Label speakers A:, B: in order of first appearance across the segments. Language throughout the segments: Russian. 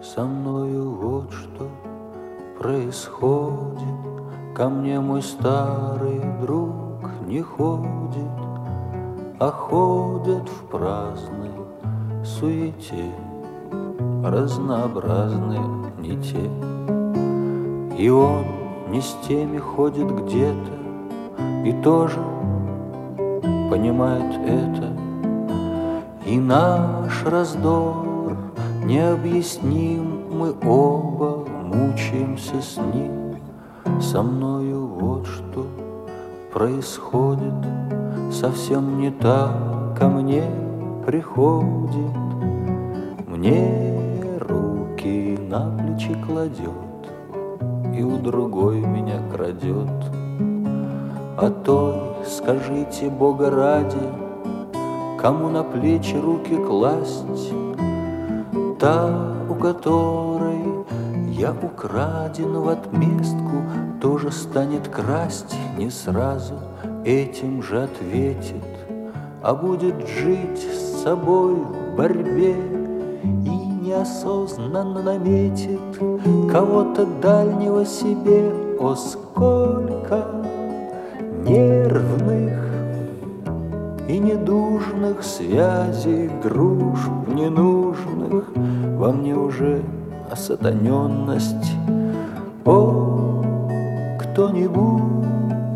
A: Со мною вот что происходит. Ко мне мой старый друг не ходит, а ходят в праздной суете разнообразные не те. И он не с теми ходит где-то и тоже понимает это. И наш раздор необъясним, мы оба мучаемся с ним. Со мною вот что происходит, совсем не так ко мне приходит. Мне руки на плечи кладет и у другой меня крадет. А той, скажите Бога ради, кому на плечи руки класть? Та, у которой я украден в отместку, тоже станет красть не сразу, этим же ответит, а будет жить с собой в борьбе и неосознанно наметит кого-то дальнего себе. О, сколько нервных и недужных связей, дружб ненужных, во мне уже осатаненность. О, кто-нибудь,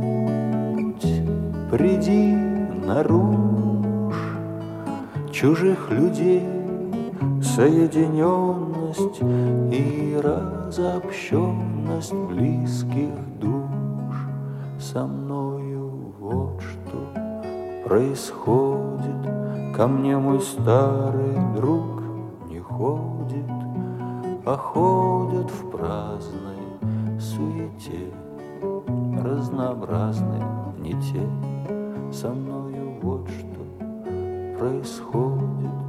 A: приди нарушь чужих людей соединенность и разобщенность близких душ. Со мною вот что происходит. Ко мне мой старый друг не ходит, а ходят в праздной суете разнообразные не те. Со мною вот что происходит.